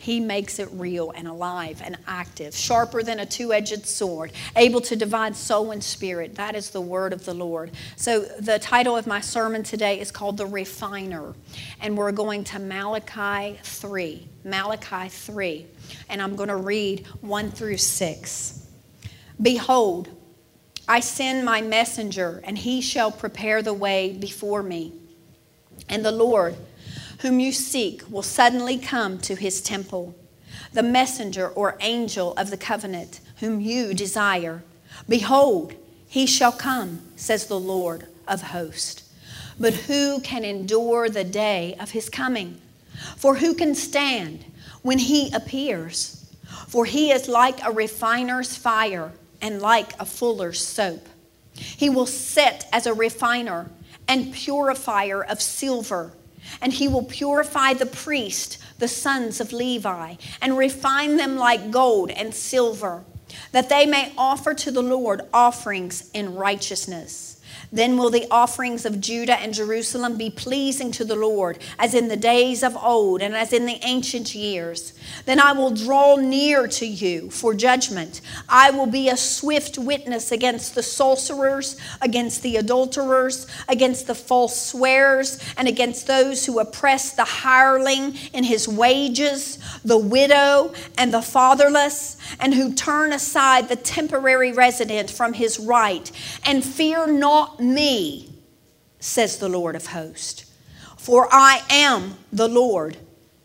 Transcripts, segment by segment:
He makes it real and alive and active, sharper than a two-edged sword, able to divide soul and spirit. That is the word of the Lord. So the title of my sermon today is called The Refiner. And we're going to Malachi 3. Malachi 3. And I'm going to read 1 through 6. Behold, I send my messenger, and he shall prepare the way before me. And the Lord, whom you seek, will suddenly come to his temple. The messenger or angel of the covenant, whom you desire. Behold, he shall come, says the Lord of hosts. But who can endure the day of his coming? For who can stand when he appears? For he is like a refiner's fire and like a fuller's soap. He will sit as a refiner and purifier of silver. And he will purify the priest, the sons of Levi, and refine them like gold and silver, that they may offer to the Lord offerings in righteousness. Then will the offerings of Judah and Jerusalem be pleasing to the Lord, as in the days of old and as in the ancient years. Then I will draw near to you for judgment. I will be a swift witness against the sorcerers, against the adulterers, against the false swearers, and against those who oppress the hireling in his wages, the widow and the fatherless, and who turn aside the temporary resident from his right, and fear not me, says the Lord of hosts. For I am the Lord.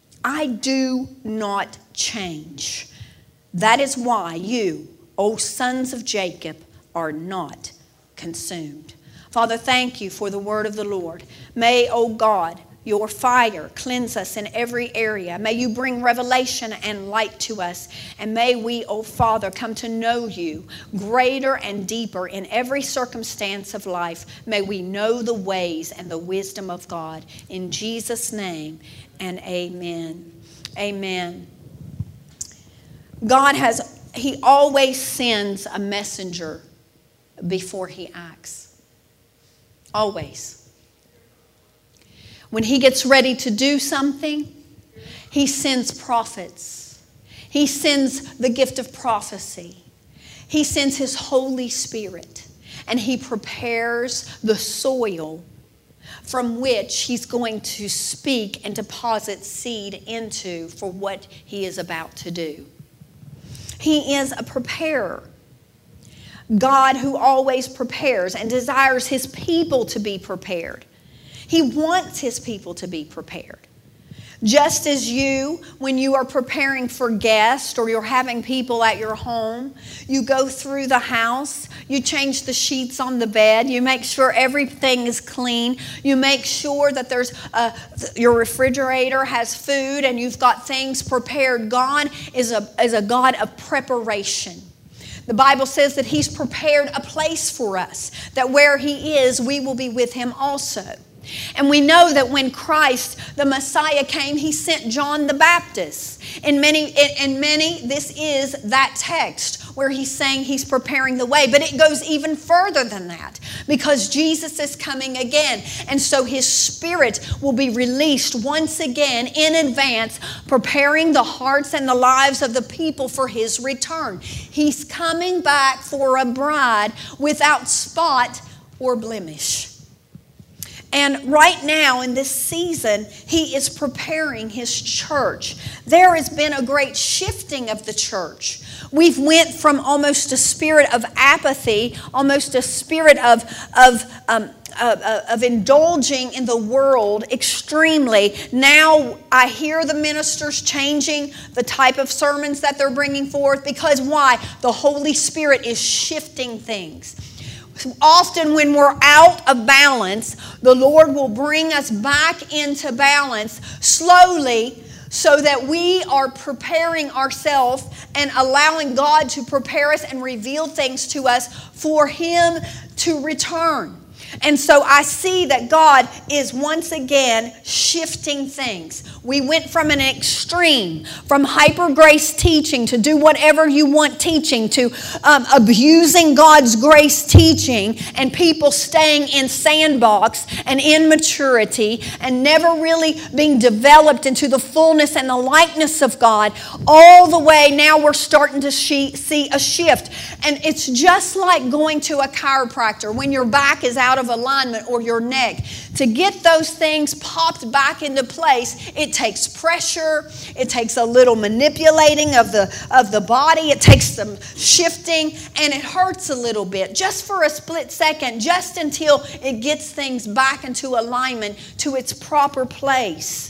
I do not change. That is why you, O sons of Jacob, are not consumed. Father, thank you for the word of the Lord. May, O God, your fire cleanse us in every area. May you bring revelation and light to us. And may we, O Father, come to know you greater and deeper in every circumstance of life. May we know the ways and the wisdom of God. In Jesus' name, and amen. Amen. God he always sends a messenger before he acts. Always. When he gets ready to do something, he sends prophets. He sends the gift of prophecy. He sends his Holy Spirit, and he prepares the soil from which he's going to speak and deposit seed into for what he is about to do. He is a preparer. God who always prepares and desires his people to be prepared. He wants his people to be prepared. Just as you, when you are preparing for guests or you're having people at your home, you go through the house, you change the sheets on the bed, you make sure everything is clean, you make sure that your refrigerator has food and you've got things prepared. God is a God of preparation. The Bible says that he's prepared a place for us, that where he is, we will be with him also. And we know that when Christ, the Messiah, came, he sent John the Baptist. In many, this is that text where he's saying he's preparing the way. But it goes even further than that, because Jesus is coming again. And so his Spirit will be released once again in advance, preparing the hearts and the lives of the people for his return. He's coming back for a bride without spot or blemish. And right now in this season, he is preparing his church. There has been a great shifting of the church. We've went from almost a spirit of apathy, almost a spirit of indulging in the world extremely. Now I hear the ministers changing the type of sermons that they're bringing forth. Because why? The Holy Spirit is shifting things. Often when we're out of balance, the Lord will bring us back into balance slowly, so that we are preparing ourselves and allowing God to prepare us and reveal things to us for him to return. And so I see that God is once again shifting things. We went from an extreme, from hyper grace teaching to do whatever you want teaching, to abusing God's grace teaching, and people staying in sandbox and immaturity and never really being developed into the fullness and the likeness of God. All the way now we're starting to see a shift. And it's just like going to a chiropractor when your back is out of alignment or your neck. To get those things popped back into place, it takes pressure, it takes a little manipulating of the body, it takes some shifting, and it hurts a little bit just for a split second, just until it gets things back into alignment to its proper place.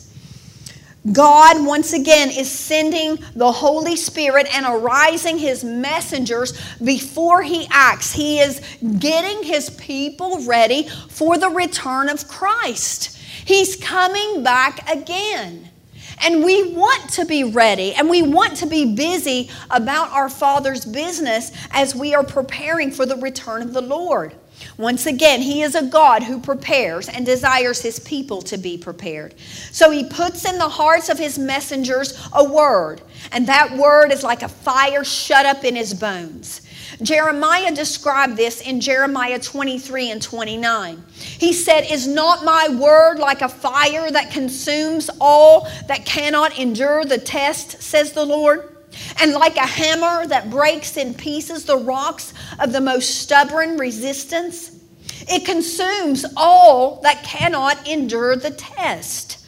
God, once again, is sending the Holy Spirit and arising His messengers before He acts. He is getting His people ready for the return of Christ. He's coming back again. And we want to be ready, and we want to be busy about our Father's business as we are preparing for the return of the Lord. Once again, He is a God who prepares and desires His people to be prepared. So He puts in the hearts of His messengers a word, and that word is like a fire shut up in His bones. Jeremiah described this in Jeremiah 23 and 29. He said, "Is not my word like a fire that consumes all that cannot endure the test, says the Lord? And like a hammer that breaks in pieces the rocks of the most stubborn resistance? It consumes all that cannot endure the test."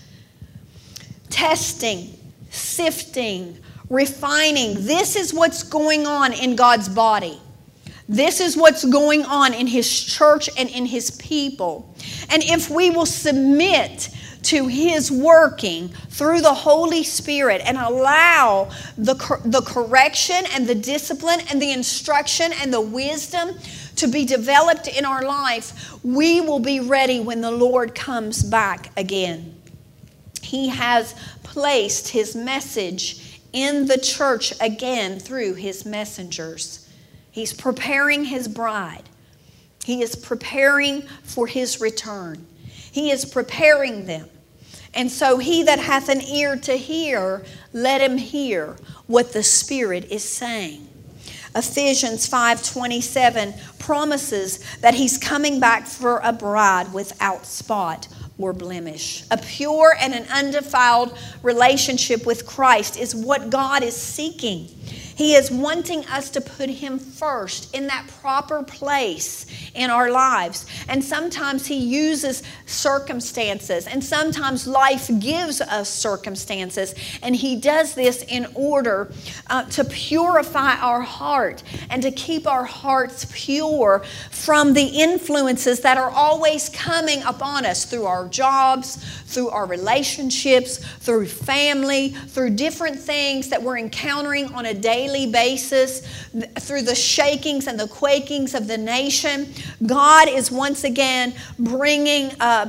Testing, sifting, refining. This is what's going on in God's body. This is what's going on in His church and in His people. And if we will submit to His working through the Holy Spirit and allow the correction and the discipline and the instruction and the wisdom to be developed in our life, we will be ready when the Lord comes back again. He has placed His message in the church again through His messengers. He's preparing His bride. He is preparing for His return. He is preparing them. And so he that hath an ear to hear, let him hear what the Spirit is saying. Ephesians 5:27 promises that He's coming back for a bride without spot or blemish. A pure and an undefiled relationship with Christ is what God is seeking. He is wanting us to put Him first in that proper place in our lives. And sometimes He uses circumstances, and sometimes life gives us circumstances. And He does this in order to purify our heart and to keep our hearts pure from the influences that are always coming upon us through our jobs, through our relationships, through family, through different things that we're encountering on a daily basis, through the shakings and the quakings of the nation. God is once again bringing a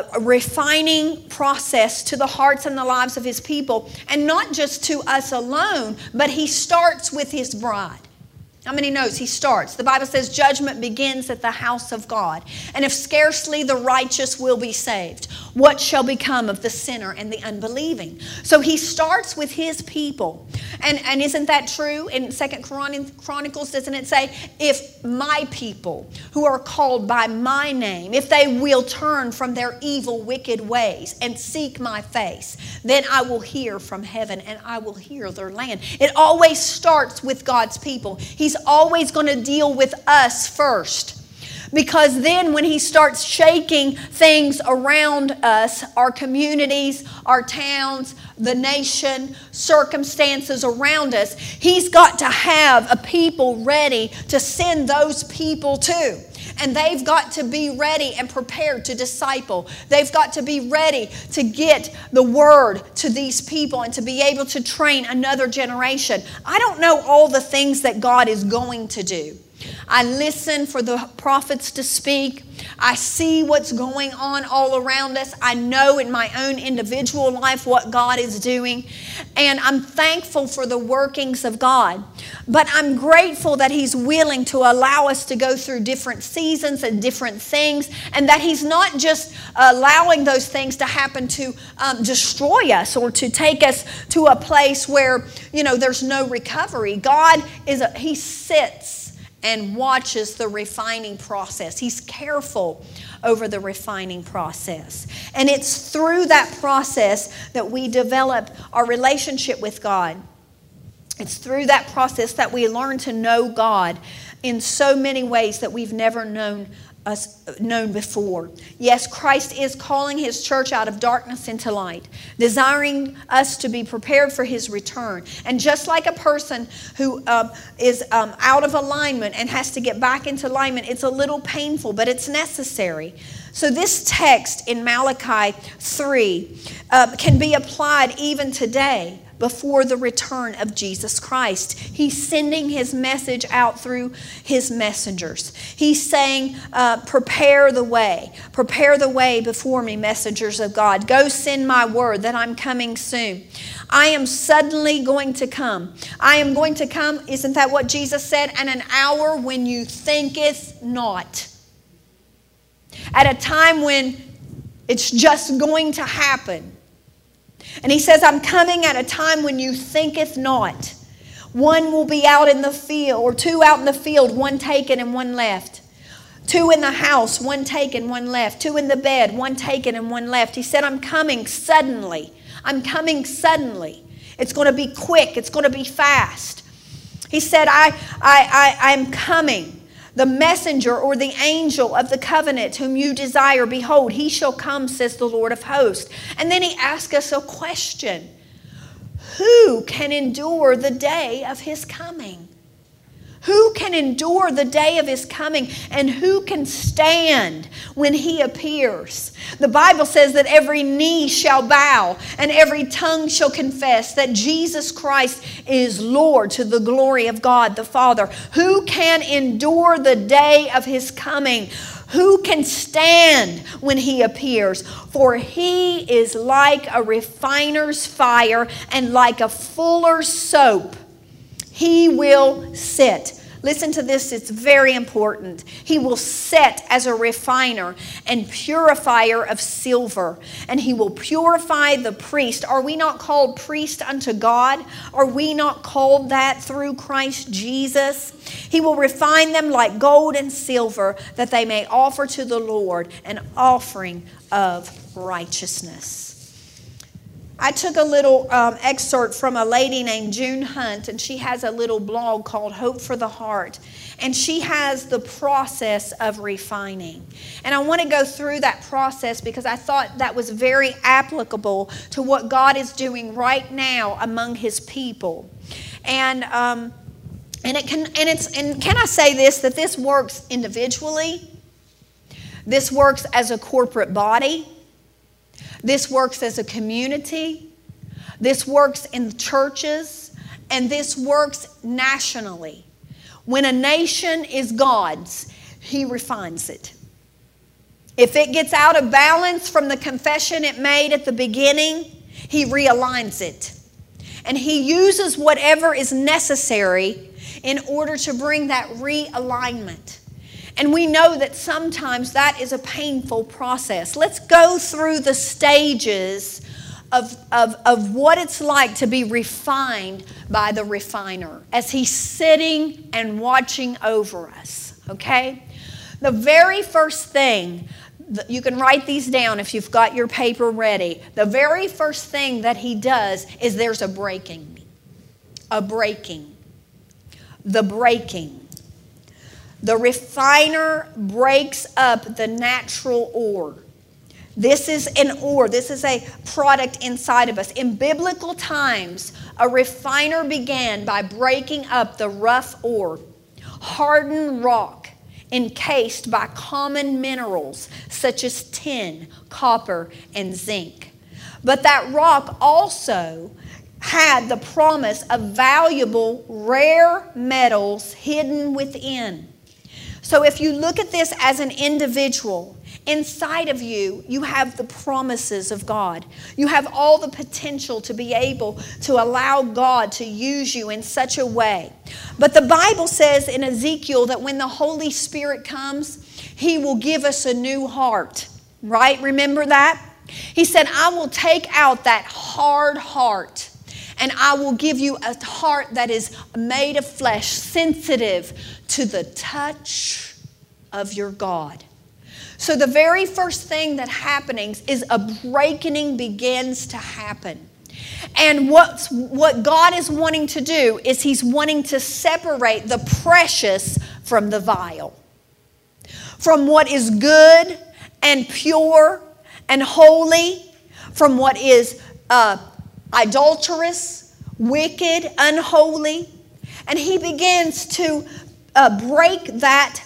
refining process to the hearts and the lives of His people, and not just to us alone, but He starts with His bride. How many knows He starts? The Bible says judgment begins at the house of God. And if scarcely the righteous will be saved, what shall become of the sinner and the unbelieving? So He starts with His people. And isn't that true? In 2 Chronicles, doesn't it say, if my people who are called by my name, if they will turn from their evil, wicked ways and seek my face, then I will hear from heaven and I will hear their land. It always starts with God's people. He's always going to deal with us first. Because then when He starts shaking things around us, our communities, our towns, the nation, circumstances around us, He's got to have a people ready to send those people to. And they've got to be ready and prepared to disciple. They've got to be ready to get the word to these people and to be able to train another generation. I don't know all the things that God is going to do. I listen for the prophets to speak. I see what's going on all around us. I know in my own individual life what God is doing. And I'm thankful for the workings of God. But I'm grateful that He's willing to allow us to go through different seasons and different things. And that He's not just allowing those things to happen to destroy us or to take us to a place where, there's no recovery. God He sits and watches the refining process. He's careful over the refining process. And it's through that process that we develop our relationship with God. It's through that process that we learn to know God in so many ways that we've never known before. Yes, Christ is calling His church out of darkness into light, desiring us to be prepared for His return. And just like a person who is out of alignment and has to get back into alignment, it's a little painful, but it's necessary. So this text in Malachi 3 can be applied even today, before the return of Jesus Christ. He's sending His message out through His messengers. He's saying, prepare the way. Prepare the way before me, messengers of God. Go send my word that I'm coming soon. I am suddenly going to come. I am going to come, isn't that what Jesus said? At an hour when you thinketh not. At a time when it's just going to happen. And He says, I'm coming at a time when you thinketh not. One will be out in the field, or two out in the field, one taken and one left. Two in the house, one taken, one left. Two in the bed, one taken and one left. He said, I'm coming suddenly. I'm coming suddenly. It's going to be quick. It's going to be fast. He said, I'm coming. The messenger or the angel of the covenant whom you desire, behold, he shall come, says the Lord of hosts. And then He asks us a question. Who can endure the day of His coming? Who can endure the day of His coming? And who can stand when He appears? The Bible says that every knee shall bow and every tongue shall confess that Jesus Christ is Lord, to the glory of God the Father. Who can endure the day of His coming? Who can stand when He appears? For He is like a refiner's fire and like a fuller's soap. He will sit. Listen to this, it's very important. He will set as a refiner and purifier of silver, and He will purify the priest. Are we not called priest unto God? Are we not called that through Christ Jesus? He will refine them like gold and silver, that they may offer to the Lord an offering of righteousness. I took a little excerpt from a lady named June Hunt, and she has a little blog called Hope for the Heart. And she has the process of refining. And I want to go through that process because I thought that was very applicable to what God is doing right now among His people. And can I say this, that this works individually? This works as a corporate body. This works as a community. This works in churches. And this works nationally. When a nation is God's, He refines it. If it gets out of balance from the confession it made at the beginning, He realigns it. And He uses whatever is necessary in order to bring that realignment. And we know that sometimes that is a painful process. Let's go through the stages of what it's like to be refined by the refiner as He's sitting and watching over us, okay? The very first thing, you can write these down if you've got your paper ready. The very first thing that He does is there's a breaking. A breaking. The breaking. The refiner breaks up the natural ore. This is an ore. This is a product inside of us. In biblical times, a refiner began by breaking up the rough ore, hardened rock, encased by common minerals such as tin, copper, and zinc. But that rock also had the promise of valuable, rare metals hidden within. So if you look at this as an individual, inside of you, you have the promises of God. You have all the potential to be able to allow God to use you in such a way. But the Bible says in Ezekiel that when the Holy Spirit comes, He will give us a new heart. Right? Remember that? He said, I will take out that hard heart, and I will give you a heart that is made of flesh, sensitive to the touch of your God. So the very first thing that happens is a breaking begins to happen. And what God is wanting to do is He's wanting to separate the precious from the vile. From what is good and pure and holy, from what is adulterous, wicked, unholy. And He begins to break that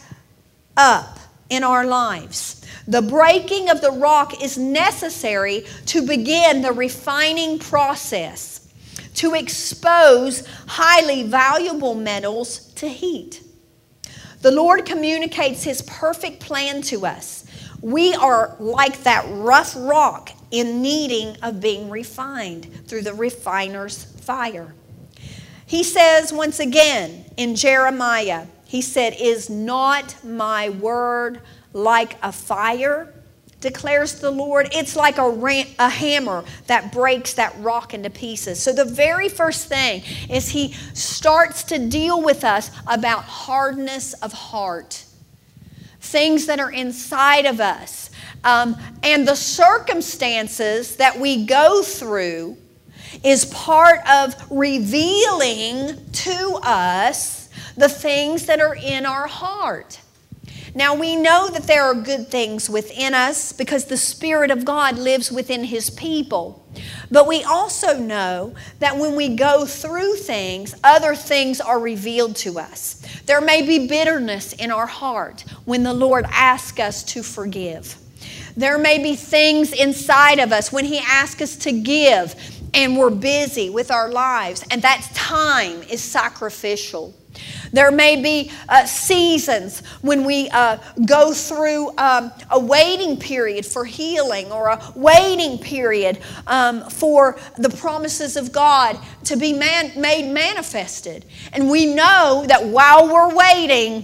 up in our lives. The breaking of the rock is necessary to begin the refining process, to expose highly valuable metals to heat. The Lord communicates His perfect plan to us. We are like that rough rock in needing of being refined through the refiner's fire. He says once again in Jeremiah, He said, is not my word like a fire, declares the Lord? It's like a hammer that breaks that rock into pieces. So the very first thing is He starts to deal with us about hardness of heart. Things that are inside of us. And the circumstances that we go through is part of revealing to us the things that are in our heart. Now we know that there are good things within us because the Spirit of God lives within His people. But we also know that when we go through things, other things are revealed to us. There may be bitterness in our heart when the Lord asks us to forgive. There may be things inside of us when He asks us to give and we're busy with our lives, and that time is sacrificial. There may be seasons when we go through a waiting period for healing, or a waiting period for the promises of God to be made manifested. And we know that while we're waiting,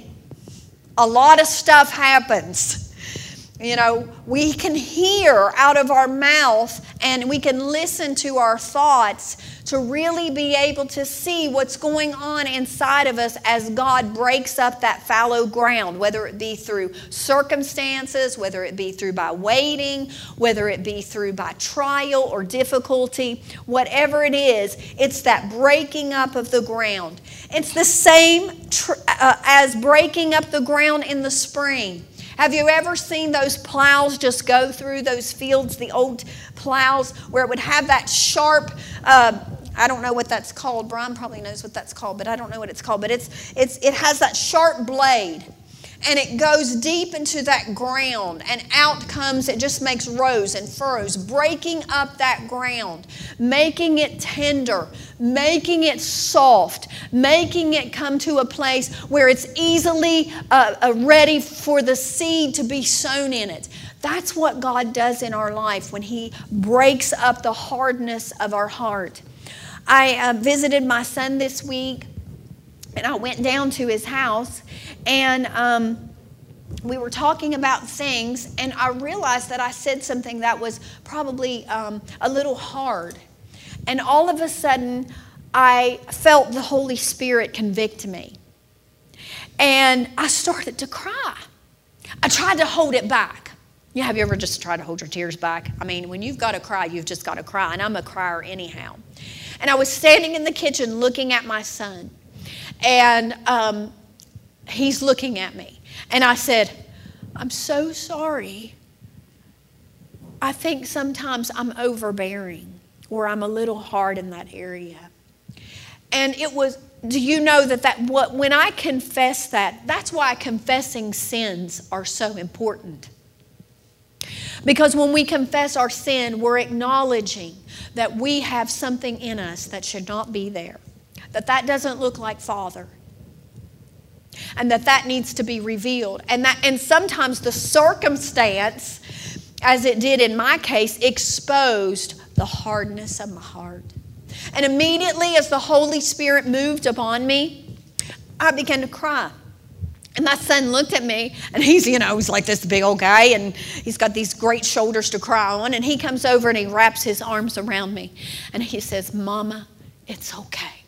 a lot of stuff happens. You know, we can hear out of our mouth and we can listen to our thoughts to really be able to see what's going on inside of us as God breaks up that fallow ground, whether it be through circumstances, whether it be through by waiting, whether it be through by trial or difficulty, whatever it is, it's that breaking up of the ground. It's the same as breaking up the ground in the spring. Have you ever seen those plows just go through those fields, the old plows, where it would have that sharp, I don't know what that's called. Brian probably knows what that's called, but I don't know what it's called. But it has that sharp blade, and it goes deep into that ground, and out comes, it just makes rows and furrows, breaking up that ground, making it tender, making it soft, making it come to a place where it's easily ready for the seed to be sown in it. That's what God does in our life when He breaks up the hardness of our heart. I visited my son this week, and I went down to his house, and we were talking about things, and I realized that I said something that was probably a little hard. And all of a sudden, I felt the Holy Spirit convict me. And I started to cry. I tried to hold it back. Yeah, have you ever just tried to hold your tears back? I mean, when you've got to cry, you've just got to cry. And I'm a crier anyhow. And I was standing in the kitchen looking at my son. And he's looking at me. And I said, I'm so sorry. I think sometimes I'm overbearing, or I'm a little hard in that area. And it was, do you know when I confess that's why confessing sins are so important. Because when we confess our sin, we're acknowledging that we have something in us that should not be there. That doesn't look like Father. And that needs to be revealed. And sometimes the circumstance, as it did in my case, exposed the hardness of my heart. And immediately as the Holy Spirit moved upon me, I began to cry. And my son looked at me, and he's like this big old guy, and he's got these great shoulders to cry on. And he comes over and he wraps his arms around me. And he says, "Mama, it's okay."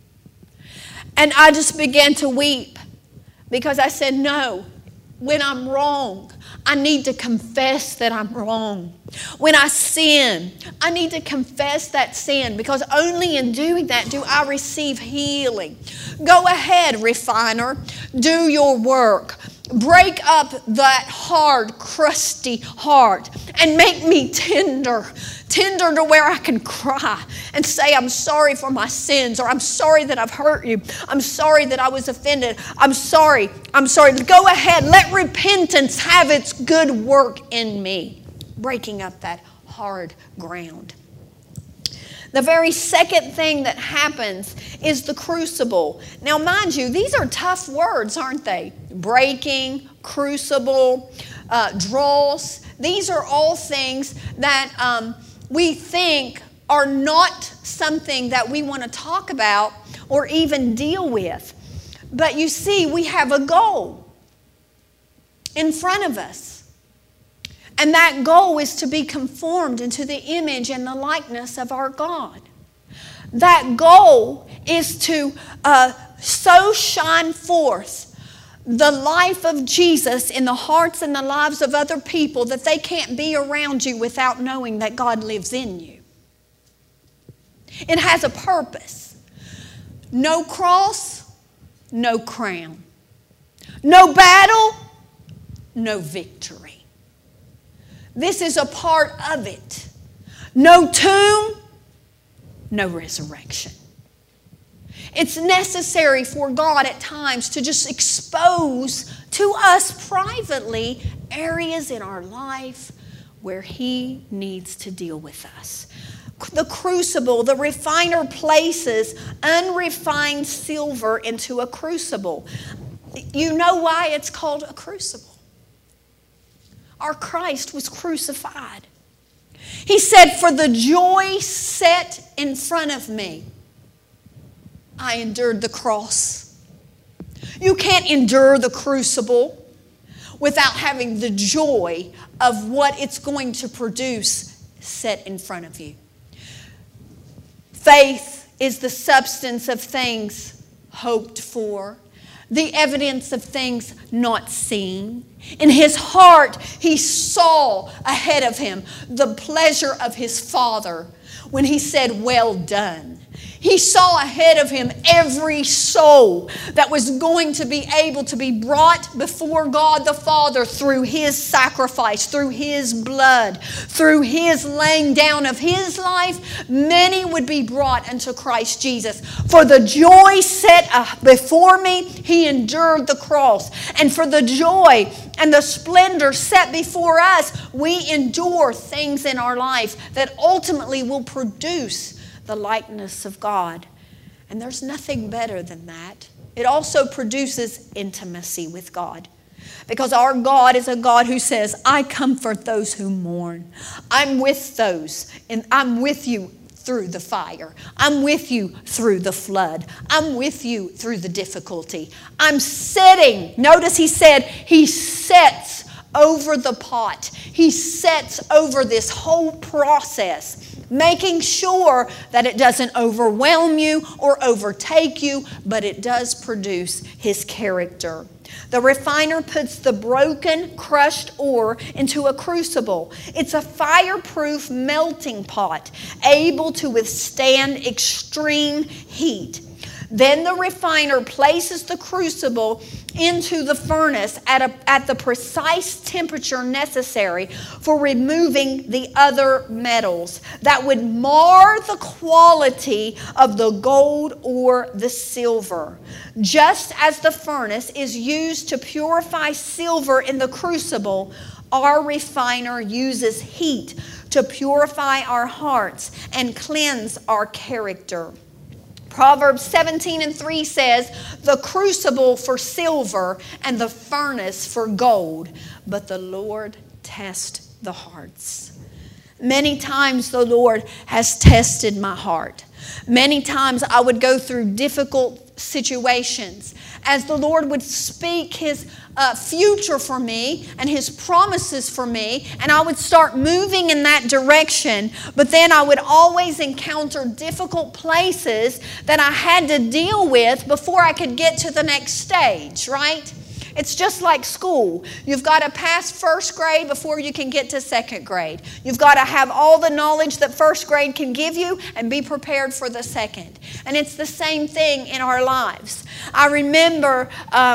And I just began to weep because I said, no, when I'm wrong, I need to confess that I'm wrong. When I sin, I need to confess that sin, because only in doing that do I receive healing. Go ahead, refiner. Do your work. Break up that hard, crusty heart and make me tender to where I can cry and say, "I'm sorry for my sins," or "I'm sorry that I've hurt you. I'm sorry that I was offended. I'm sorry. Go ahead. Let repentance have its good work in me, breaking up that hard ground. The very second thing that happens is the crucible. Now, mind you, these are tough words, aren't they? Breaking, crucible, dross. These are all things that we think are not something that we want to talk about or even deal with. But you see, we have a goal in front of us. And that goal is to be conformed into the image and the likeness of our God. That goal is to so shine forth the life of Jesus in the hearts and the lives of other people that they can't be around you without knowing that God lives in you. It has a purpose. No cross, no crown. No battle, no victory. This is a part of it. No tomb, no resurrection. It's necessary for God at times to just expose to us privately areas in our life where He needs to deal with us. The crucible, the refiner places unrefined silver into a crucible. You know why it's called a crucible? Our Christ was crucified. He said, "For the joy set in front of me, I endured the cross." You can't endure the crucible without having the joy of what it's going to produce set in front of you. Faith is the substance of things hoped for, the evidence of things not seen. In his heart, he saw ahead of him the pleasure of his Father when he said, "Well done." He saw ahead of him every soul that was going to be able to be brought before God the Father through His sacrifice, through His blood, through His laying down of His life. Many would be brought unto Christ Jesus. For the joy set before me, He endured the cross. And for the joy and the splendor set before us, we endure things in our life that ultimately will produce the likeness of God. And there's nothing better than that. It also produces intimacy with God. Because our God is a God who says, "I comfort those who mourn. I'm with those, and I'm with you through the fire. I'm with you through the flood. I'm with you through the difficulty. I'm sitting." Notice he said, He sets over the pot. He sets over this whole process, making sure that it doesn't overwhelm you or overtake you, but it does produce His character. The refiner puts the broken, crushed ore into a crucible. It's a fireproof melting pot, able to withstand extreme heat. Then the refiner places the crucible into the furnace at the precise temperature necessary for removing the other metals that would mar the quality of the gold or the silver. Just as the furnace is used to purify silver in the crucible, our refiner uses heat to purify our hearts and cleanse our character. Proverbs 17:3 says, the crucible for silver and the furnace for gold, but the Lord tests the hearts. Many times the Lord has tested my heart. Many times I would go through difficult situations as the Lord would speak His future for me and His promises for me, and I would start moving in that direction, but then I would always encounter difficult places that I had to deal with before I could get to the next stage, right? It's just like school. You've got to pass first grade before you can get to second grade. You've got to have all the knowledge that first grade can give you and be prepared for the second. And it's the same thing in our lives. I remember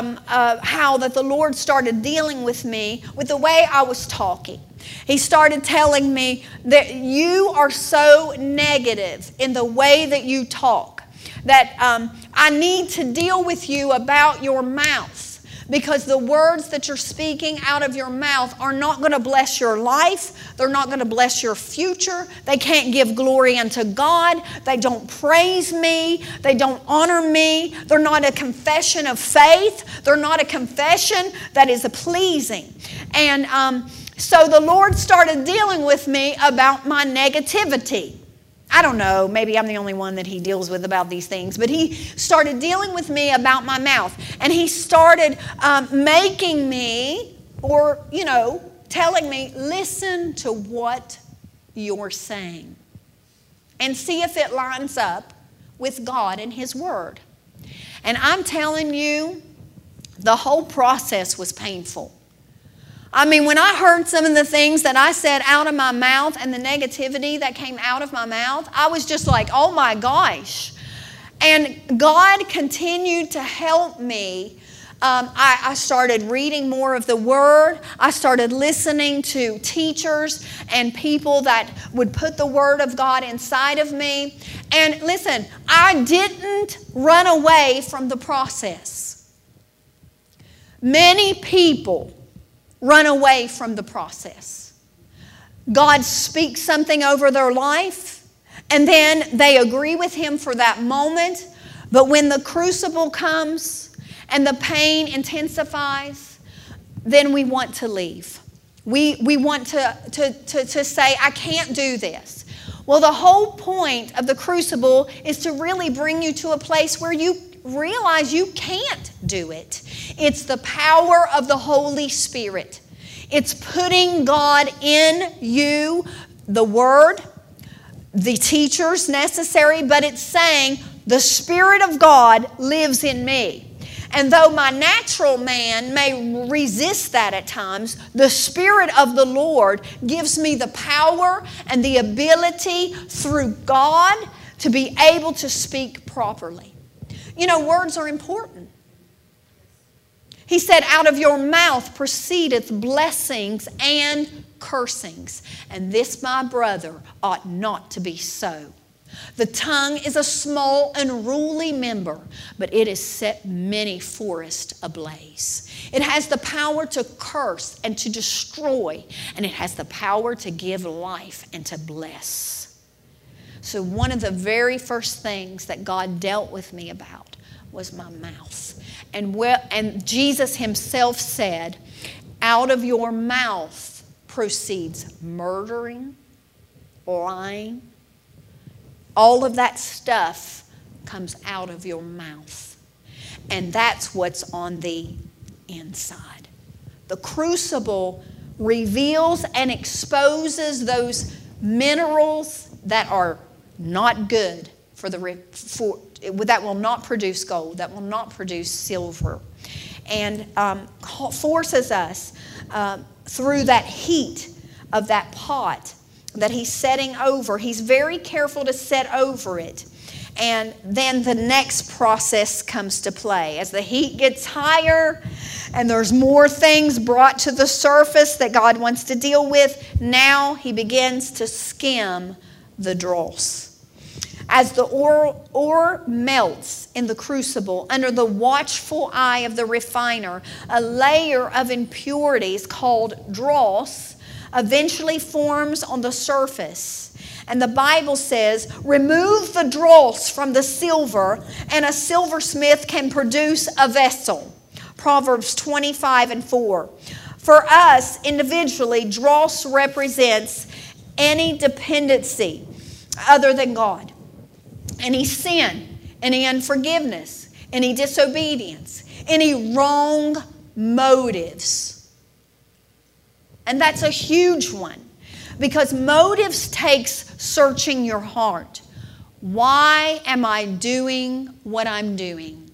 how that the Lord started dealing with me with the way I was talking. He started telling me that you are so negative in the way that you talk, that I need to deal with you about your mouth. Because the words that you're speaking out of your mouth are not going to bless your life. They're not going to bless your future. They can't give glory unto God. They don't praise me. They don't honor me. They're not a confession of faith. They're not a confession that is pleasing. And so the Lord started dealing with me about my negativity. I don't know, maybe I'm the only one that He deals with about these things, but He started dealing with me about my mouth. And He started making me, or, telling me, listen to what you're saying and see if it lines up with God and His Word. And I'm telling you, the whole process was painful. I mean, when I heard some of the things that I said out of my mouth and the negativity that came out of my mouth, I was just like, oh my gosh. And God continued to help me. I started reading more of the Word. I started listening to teachers and people that would put the Word of God inside of me. And listen, I didn't run away from the process. Many people run away from the process. God speaks something over their life, and then they agree with Him for that moment. But when the crucible comes and the pain intensifies, then we want to leave. We want to say, I can't do this. Well, the whole point of the crucible is to really bring you to a place where you realize you can't do it. It's the power of the Holy Spirit. It's putting God in you, the Word, the teachers necessary, but it's saying the Spirit of God lives in me. And though my natural man may resist that at times, the Spirit of the Lord gives me the power and the ability through God to be able to speak properly. Words are important. He said, out of your mouth proceedeth blessings and cursings. And this, my brother, ought not to be so. The tongue is a small and unruly member, but it has set many forests ablaze. It has the power to curse and to destroy, and it has the power to give life and to bless. So one of the very first things that God dealt with me about was my mouth. And Jesus Himself said, out of your mouth proceeds murdering, lying. All of that stuff comes out of your mouth. And that's what's on the inside. The crucible reveals and exposes those minerals that are not good that will not produce gold, that will not produce silver, and forces us through that heat of that pot that He's setting over. He's very careful to set over it. And then the next process comes to play. As the heat gets higher and there's more things brought to the surface that God wants to deal with, now He begins to skim the dross. As the ore melts in the crucible under the watchful eye of the refiner, a layer of impurities called dross eventually forms on the surface. And the Bible says, remove the dross from the silver, and a silversmith can produce a vessel. Proverbs 25:4. For us, individually, dross represents any dependency other than God. Any sin, any unforgiveness, any disobedience, any wrong motives. And that's a huge one. Because motives takes searching your heart. Why am I doing what I'm doing?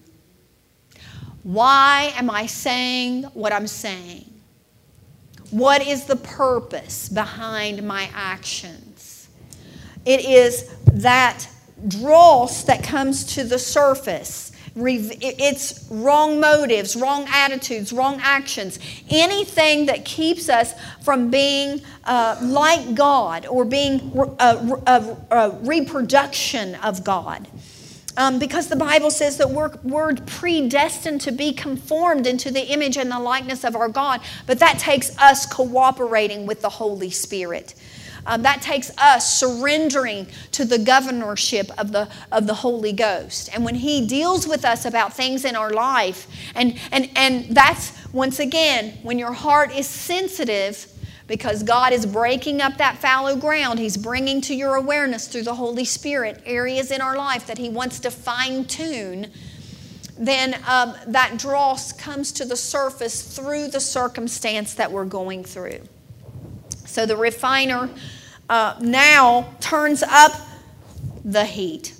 Why am I saying what I'm saying? What is the purpose behind my actions? It is that dross that comes to the surface. It's wrong motives, wrong attitudes, wrong actions. Anything that keeps us from being like God or being a reproduction of God. Because the Bible says that we're predestined to be conformed into the image and the likeness of our God. But that takes us cooperating with the Holy Spirit. That takes us surrendering to the governorship of the Holy Ghost. And when He deals with us about things in our life, and that's, once again, when your heart is sensitive, because God is breaking up that fallow ground, He's bringing to your awareness through the Holy Spirit areas in our life that He wants to fine-tune, then that dross comes to the surface through the circumstance that we're going through. So the refiner now turns up the heat.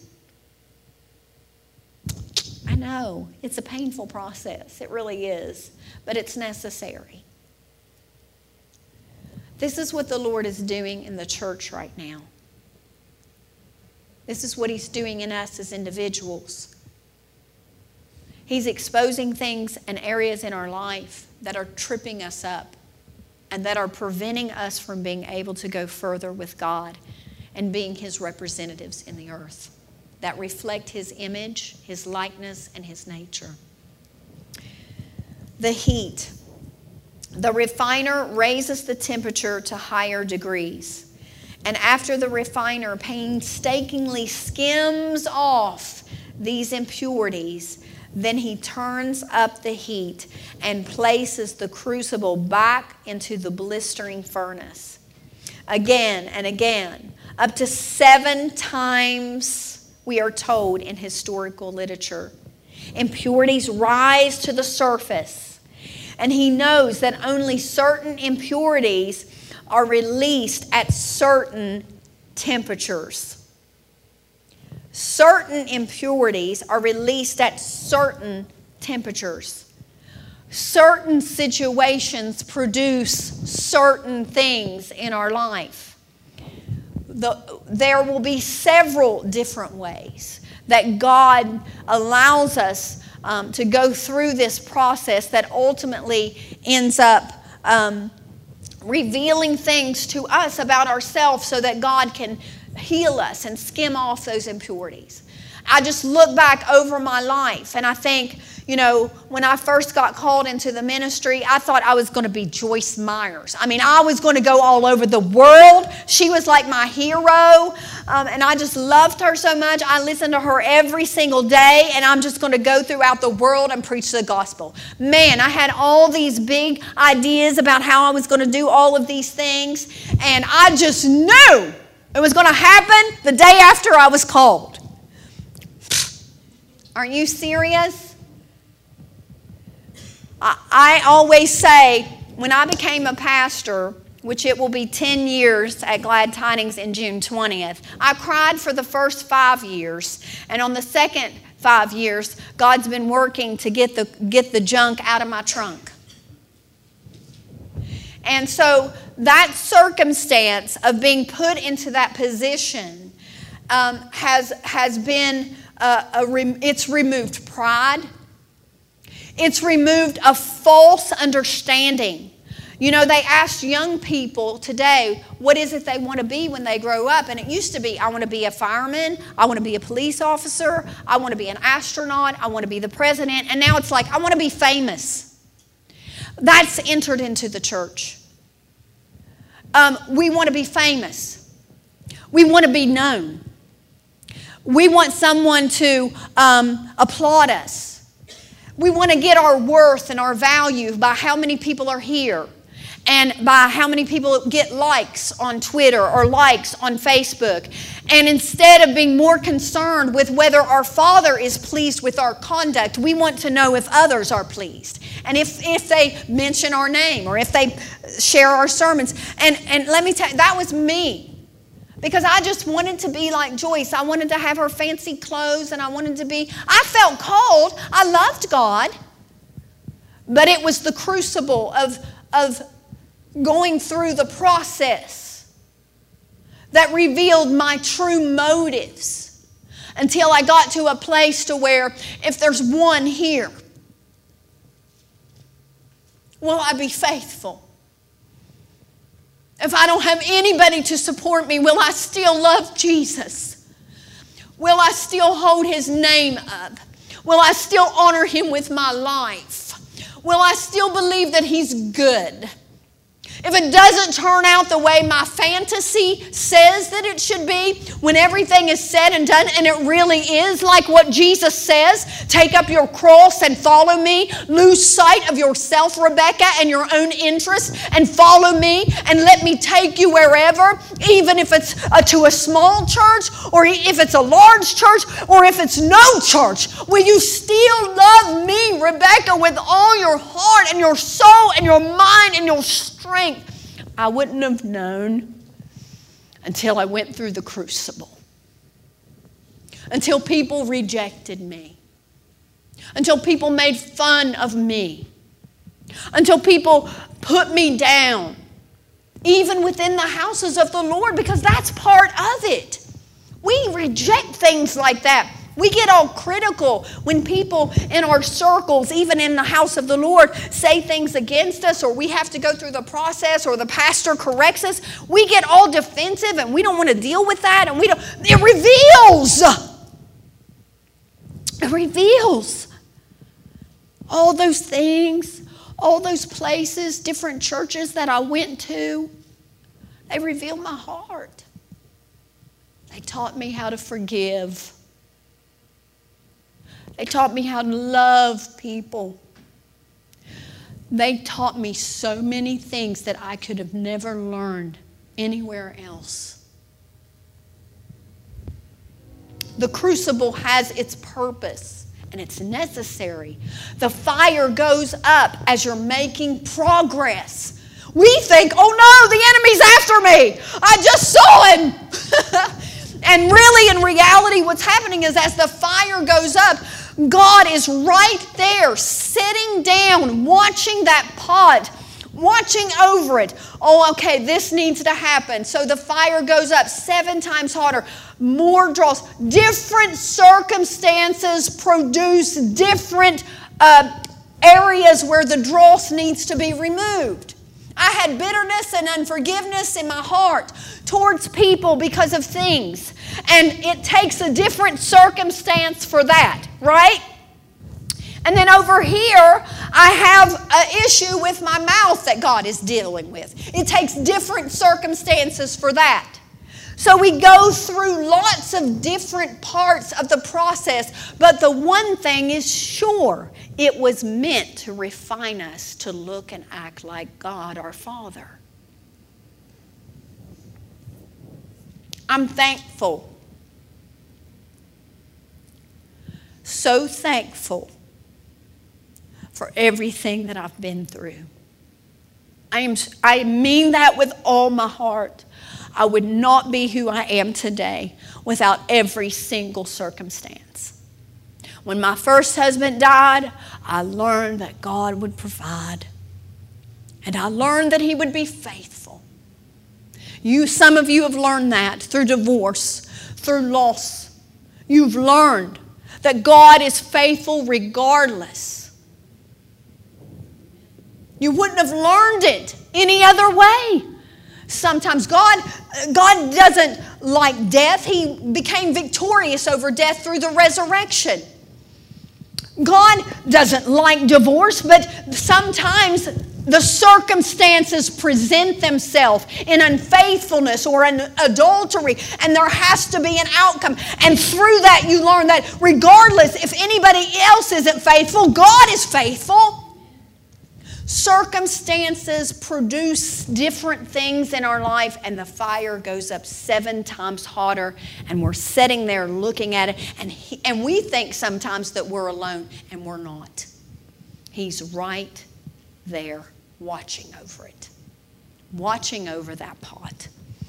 I know, it's a painful process. It really is. But it's necessary. This is what the Lord is doing in the church right now. This is what He's doing in us as individuals. He's exposing things and areas in our life that are tripping us up and that are preventing us from being able to go further with God and being His representatives in the earth that reflect His image, His likeness, and His nature. The heat. The refiner raises the temperature to higher degrees. And after the refiner painstakingly skims off these impurities, then he turns up the heat and places the crucible back into the blistering furnace. Again and again, up to 7 times, we are told in historical literature, impurities rise to the surface. And he knows that only certain impurities are released at certain temperatures. Certain impurities are released at certain temperatures. Certain situations produce certain things in our life. There will be several different ways that God allows us to go through this process that ultimately ends up revealing things to us about ourselves so that God can heal us and skim off those impurities. I just look back over my life and I think, you know, when I first got called into the ministry, I thought I was going to be Joyce Myers. I mean, I was going to go all over the world. She was like my hero, and I just loved her so much. I listened to her every single day, and I'm just going to go throughout the world and preach the gospel. Man, I had all these big ideas about how I was going to do all of these things, and I just knew it was going to happen the day after I was called. Aren't you serious? I always say, when I became a pastor, which it will be 10 years at Glad Tidings in June 20th, I cried for the first 5 years. And on the second 5 years, God's been working to get the junk out of my trunk. And so that circumstance of being put into that position has been, it's removed pride. It's removed a false understanding. You know, they ask young people today, what is it they want to be when they grow up? And it used to be, I want to be a fireman, I want to be a police officer, I want to be an astronaut, I want to be the president. And now it's like, I want to be famous. That's entered into the church. We want to be famous. We want to be known. We want someone to applaud us. We want to get our worth and our value by how many people are here and by how many people get likes on Twitter or likes on Facebook. And instead of being more concerned with whether our Father is pleased with our conduct, we want to know if others are pleased. And if they mention our name or if they share our sermons. And let me tell you, that was me. Because I just wanted to be like Joyce. I wanted to have her fancy clothes and I felt called. I loved God. But it was the crucible of going through the process that revealed my true motives until I got to a place to where if there's one here, will I be faithful? If I don't have anybody to support me, will I still love Jesus? Will I still hold His name up? Will I still honor Him with my life? Will I still believe that He's good? If it doesn't turn out the way my fantasy says that it should be, when everything is said and done, and it really is like what Jesus says, take up your cross and follow me, lose sight of yourself, Rebecca, and your own interests, and follow me, and let me take you wherever, even if it's to a small church, or if it's a large church, or if it's no church. Will you still love me, Rebecca, with all your heart and your soul and your mind and your strength? I wouldn't have known until I went through the crucible. Until people rejected me. Until people made fun of me. Until people put me down. Even within the houses of the Lord, because that's part of it. We reject things like that. We get all critical when people in our circles, even in the house of the Lord, say things against us, or we have to go through the process, or the pastor corrects us. We get all defensive and we don't want to deal with that. And it reveals all those things, all those places, different churches that I went to. They revealed my heart. They taught me how to forgive. They taught me how to love people. They taught me so many things that I could have never learned anywhere else. The crucible has its purpose, and it's necessary. The fire goes up as you're making progress. We think, oh no, the enemy's after me. I just saw him. And really, in reality, what's happening is as the fire goes up, God is right there, sitting down, watching that pot, watching over it. Oh, okay, this needs to happen. So the fire goes up 7 times hotter, more draws. Different circumstances produce different areas where the dross needs to be removed. I had bitterness and unforgiveness in my heart towards people because of things. And it takes a different circumstance for that, right? And then over here, I have an issue with my mouth that God is dealing with. It takes different circumstances for that. So we go through lots of different parts of the process, but the one thing is sure, it was meant to refine us to look and act like God our Father. I'm thankful. So thankful for everything that I've been through. I mean that with all my heart. I would not be who I am today without every single circumstance. When my first husband died, I learned that God would provide. And I learned that He would be faithful. Some of you have learned that through divorce, through loss. You've learned that God is faithful regardless. You wouldn't have learned it any other way. Sometimes God doesn't like death. He became victorious over death through the resurrection. God doesn't like divorce, but sometimes the circumstances present themselves in unfaithfulness or in adultery, and there has to be an outcome. And through that, you learn that regardless if anybody else isn't faithful, God is faithful. Circumstances produce different things in our life, and the fire goes up 7 times hotter, and we're sitting there looking at it, and we think sometimes that we're alone, and we're not. He's right there watching over it, watching over that pot.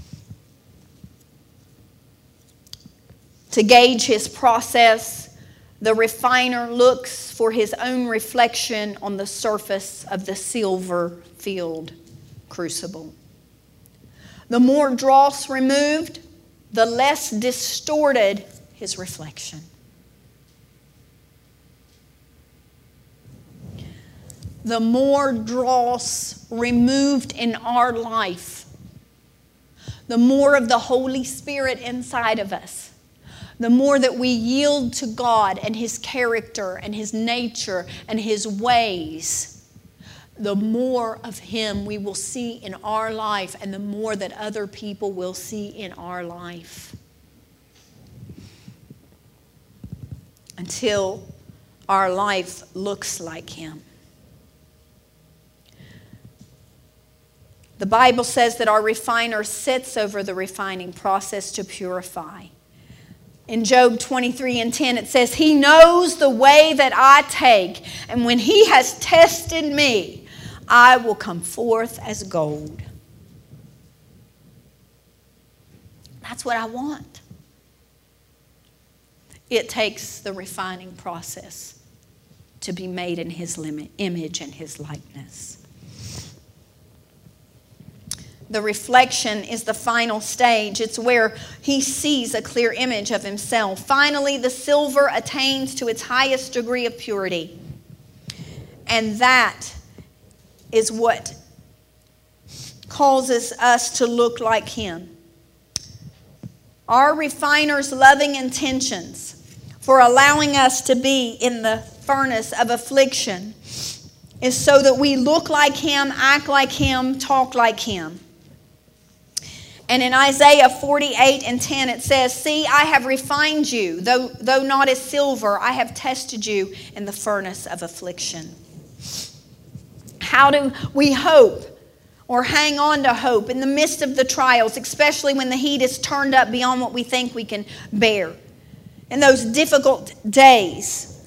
To gauge his process, the refiner looks for his own reflection on the surface of the silver-filled crucible. The more dross removed, the less distorted his reflection. The more dross removed in our life, the more of the Holy Spirit inside of us, the more that we yield to God and His character and His nature and His ways, the more of Him we will see in our life, and the more that other people will see in our life. Until our life looks like Him. The Bible says that our refiner sits over the refining process to purify. In Job 23:10 it says, He knows the way that I take, and when He has tested me, I will come forth as gold. That's what I want. It takes the refining process to be made in His image and His likeness. The reflection is the final stage. It's where he sees a clear image of himself. Finally, the silver attains to its highest degree of purity. And that is what causes us to look like him. Our refiner's loving intentions for allowing us to be in the furnace of affliction is so that we look like him, act like him, talk like him. And in Isaiah 48:10 it says, See, I have refined you, though not as silver, I have tested you in the furnace of affliction. How do we hope or hang on to hope in the midst of the trials, especially when the heat is turned up beyond what we think we can bear? In those difficult days,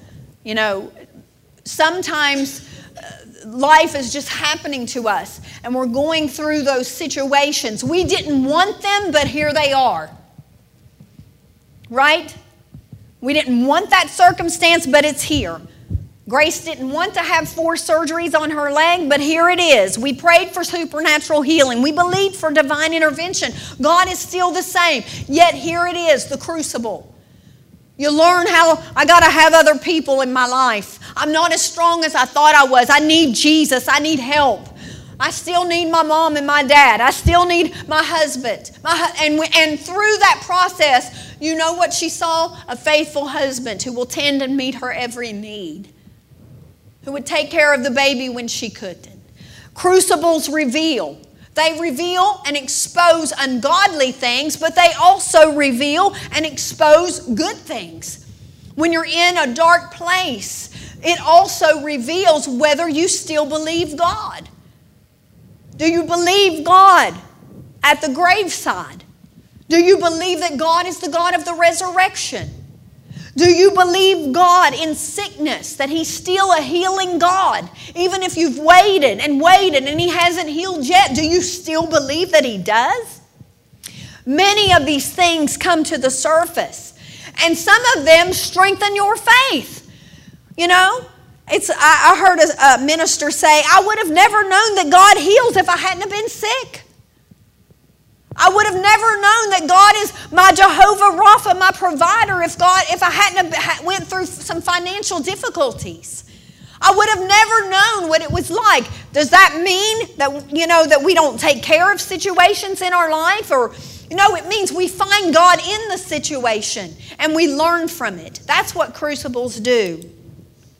sometimes life is just happening to us, and we're going through those situations. We didn't want them, but here they are. Right? We didn't want that circumstance, but it's here. Grace didn't want to have 4 surgeries on her leg, but here it is. We prayed for supernatural healing. We believed for divine intervention. God is still the same. Yet here it is, the crucible. You learn how I got to have other people in my life. I'm not as strong as I thought I was. I need Jesus. I need help. I still need my mom and my dad. I still need my husband. And through that process, you know what she saw? A faithful husband who will tend and meet her every need. Who would take care of the baby when she couldn't. Crucibles reveal. They reveal and expose ungodly things, but they also reveal and expose good things. When you're in a dark place, it also reveals whether you still believe God. Do you believe God at the graveside? Do you believe that God is the God of the resurrection? Do you believe God in sickness, that He's still a healing God? Even if you've waited and waited and He hasn't healed yet, do you still believe that He does? Many of these things come to the surface, and some of them strengthen your faith. I heard a minister say, I would have never known that God heals if I hadn't have been sick. I would have never known that God is my Jehovah Rapha, my provider, if I hadn't have went through some financial difficulties. I would have never known what it was like. Does that mean that we don't take care of situations in our life? Or it means we find God in the situation and we learn from it. That's what crucibles do.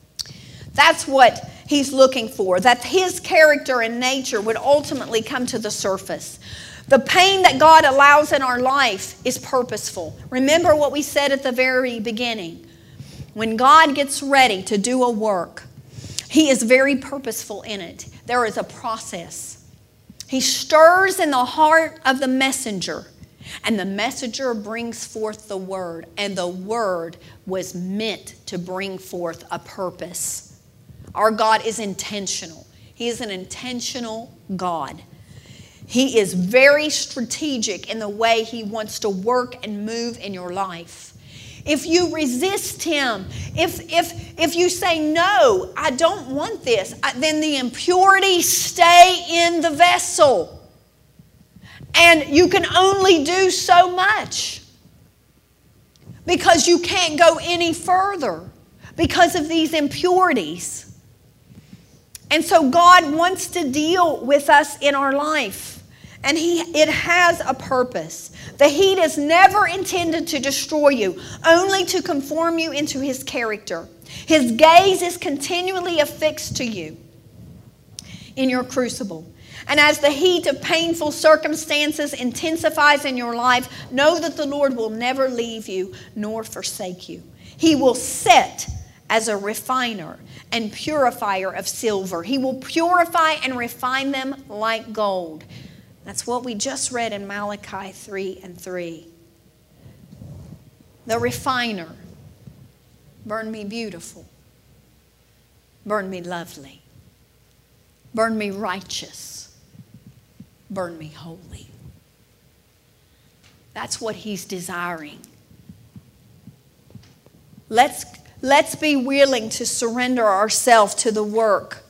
That's what he's looking for, that his character and nature would ultimately come to the surface. The pain that God allows in our life is purposeful. Remember what we said at the very beginning. When God gets ready to do a work, he is very purposeful in it. There is a process. He stirs in the heart of the messenger, and the messenger brings forth the word, and the word was meant to bring forth a purpose. Our God is intentional. He is an intentional God. He is very strategic in the way he wants to work and move in your life. If you resist him, if you say, no, I don't want this, then the impurities stay in the vessel. And you can only do so much because you can't go any further because of these impurities. And so God wants to deal with us in our life. And it has a purpose. The heat is never intended to destroy you, only to conform you into his character. His gaze is continually affixed to you in your crucible. And as the heat of painful circumstances intensifies in your life, know that the Lord will never leave you nor forsake you. He will set as a refiner and purifier of silver. He will purify and refine them like gold. That's what we just read in Malachi 3:3. The refiner. Burn me beautiful. Burn me lovely. Burn me righteous. Burn me holy. That's what he's desiring. Let's be willing to surrender ourselves to the work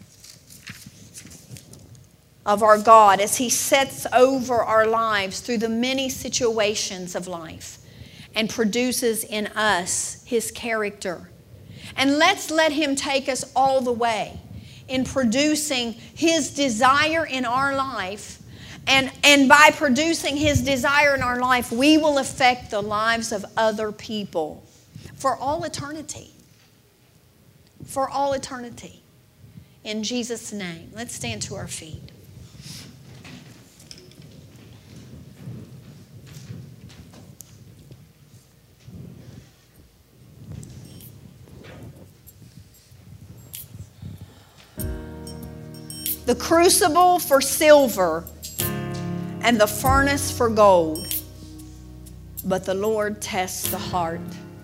of our God as he sets over our lives through the many situations of life and produces in us his character. And let's let him take us all the way in producing his desire in our life. And by producing his desire in our life, we will affect the lives of other people for all eternity. For all eternity. In Jesus' name, let's stand to our feet. The crucible for silver and the furnace for gold, but the Lord tests the heart.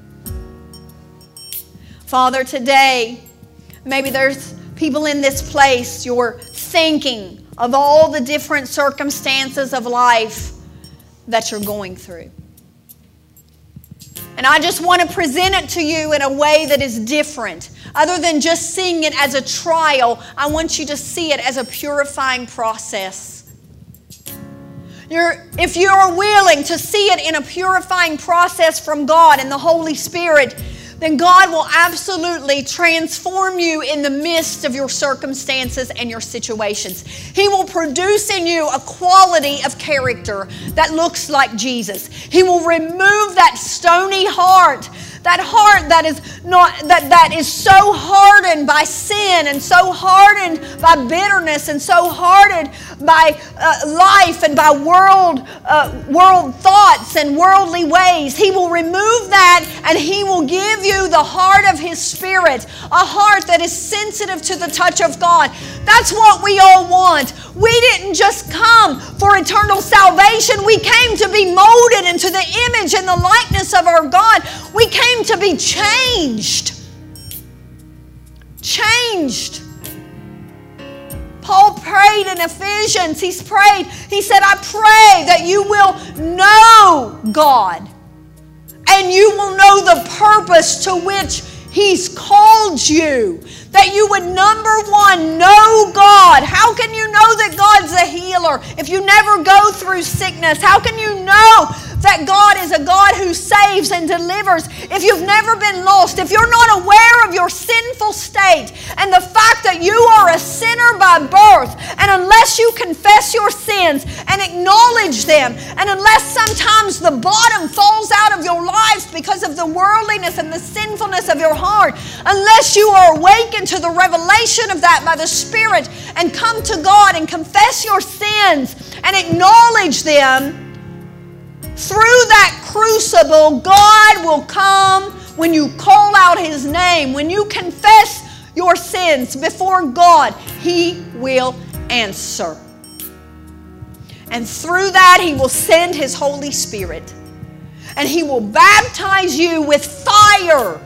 Father, today, maybe there's people in this place, you're thinking of all the different circumstances of life that you're going through. And I just want to present it to you in a way that is different. Other than just seeing it as a trial, I want you to see it as a purifying process. If you're willing to see it in a purifying process from God and the Holy Spirit, then God will absolutely transform you in the midst of your circumstances and your situations. He will produce in you a quality of character that looks like Jesus. He will remove that stony heart, that heart that is so hardened by sin and so hardened by bitterness and so hardened by life and by world thoughts and worldly ways. He will remove that, and he will give you the heart of his Spirit, a heart that is sensitive to the touch of God. That's what we all want. We didn't just come for eternal salvation. We came to be molded into the image and the likeness of our God. We came to be changed. Changed. Paul prayed in Ephesians. He said, I pray that you will know God and you will know the purpose to which he's called you. That you would, number one, know God. How can you know that God's a healer if you never go through sickness? How can you know that God is a God who saves and delivers if you've never been lost? If you're not aware of your sinful state and the fact that you are a sinner by birth, and unless you confess your sins and acknowledge them, and unless sometimes the bottom falls out of your life because of the worldliness and the sinfulness of your heart, unless you are awakened to the revelation of that by the Spirit and come to God and confess your sins and acknowledge them, through that crucible, God will come when you call out His name. When you confess your sins before God, He will answer. And through that, He will send His Holy Spirit. And He will baptize you with fire.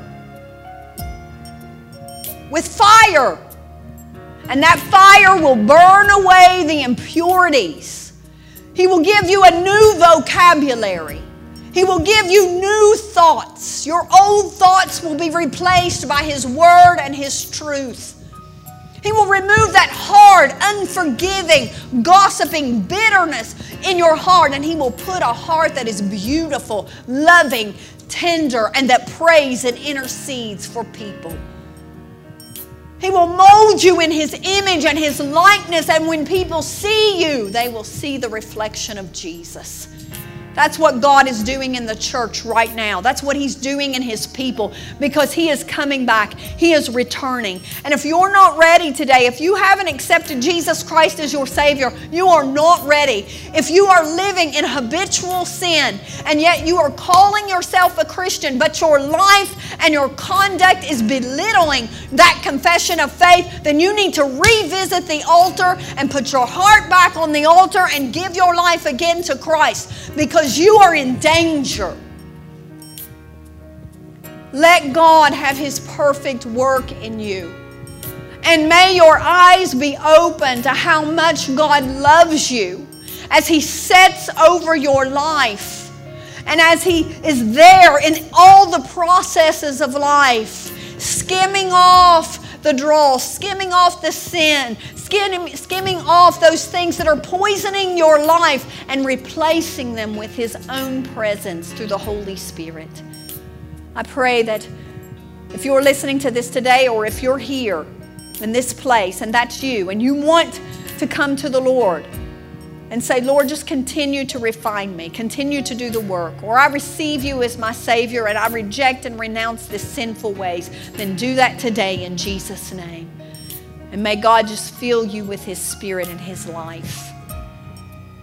With fire. And that fire will burn away the impurities. He will give you a new vocabulary. He will give you new thoughts. Your old thoughts will be replaced by His Word and His truth. He will remove that hard, unforgiving, gossiping bitterness in your heart, and He will put a heart that is beautiful, loving, tender, and that prays and intercedes for people. He will mold you in His image and His likeness, and when people see you, they will see the reflection of Jesus. That's what God is doing in the church right now. That's what He's doing in His people, because He is coming back. He is returning. And if you're not ready today, if you haven't accepted Jesus Christ as your Savior, you are not ready. If you are living in habitual sin and yet you are calling yourself a Christian, but your life and your conduct is belittling that confession of faith, then you need to revisit the altar and put your heart back on the altar and give your life again to Christ, because you are in danger. Let God have His perfect work in you. And may your eyes be open to how much God loves you as He sets over your life and as He is there in all the processes of life, skimming off the dross, skimming off the sin, skimming off those things that are poisoning your life and replacing them with His own presence through the Holy Spirit. I pray that if you're listening to this today, or if you're here in this place and that's you, and you want to come to the Lord and say, Lord, just continue to refine me, continue to do the work, or I receive you as my Savior and I reject and renounce these sinful ways, then do that today in Jesus' name. And may God just fill you with His Spirit and His life.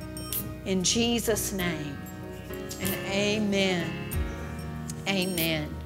In Jesus' name. And amen. Amen.